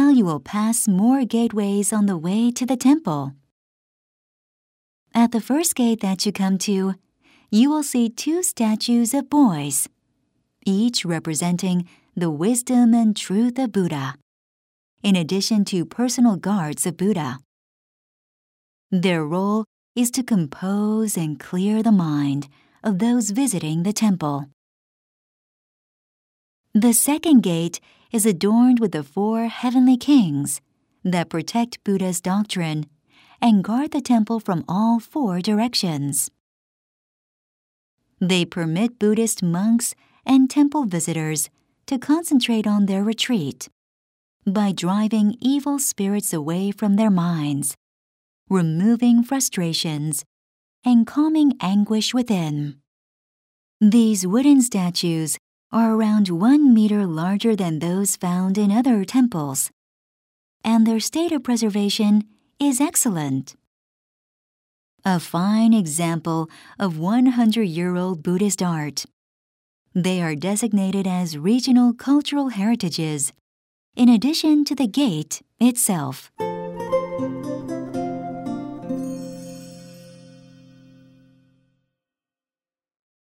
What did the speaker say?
Now you will pass more gateways on the way to the temple. At the first gate that you come to, you will see 2 statues of boys, each representing the wisdom and truth of Buddha, in addition to personal guards of Buddha. Their role is to compose and clear the mind of those visiting the temple. The second gate is adorned with the 4 heavenly kings that protect Buddha's doctrine and guard the temple from all 4 directions. They permit Buddhist monks and temple visitors to concentrate on their retreat by driving evil spirits away from their minds, removing frustrations, and calming anguish within. These wooden statues are around 1 meter larger than those found in other temples, and their state of preservation is excellent. A fine example of 100-year-old Buddhist art. They are designated as regional cultural heritages, in addition to the gate itself.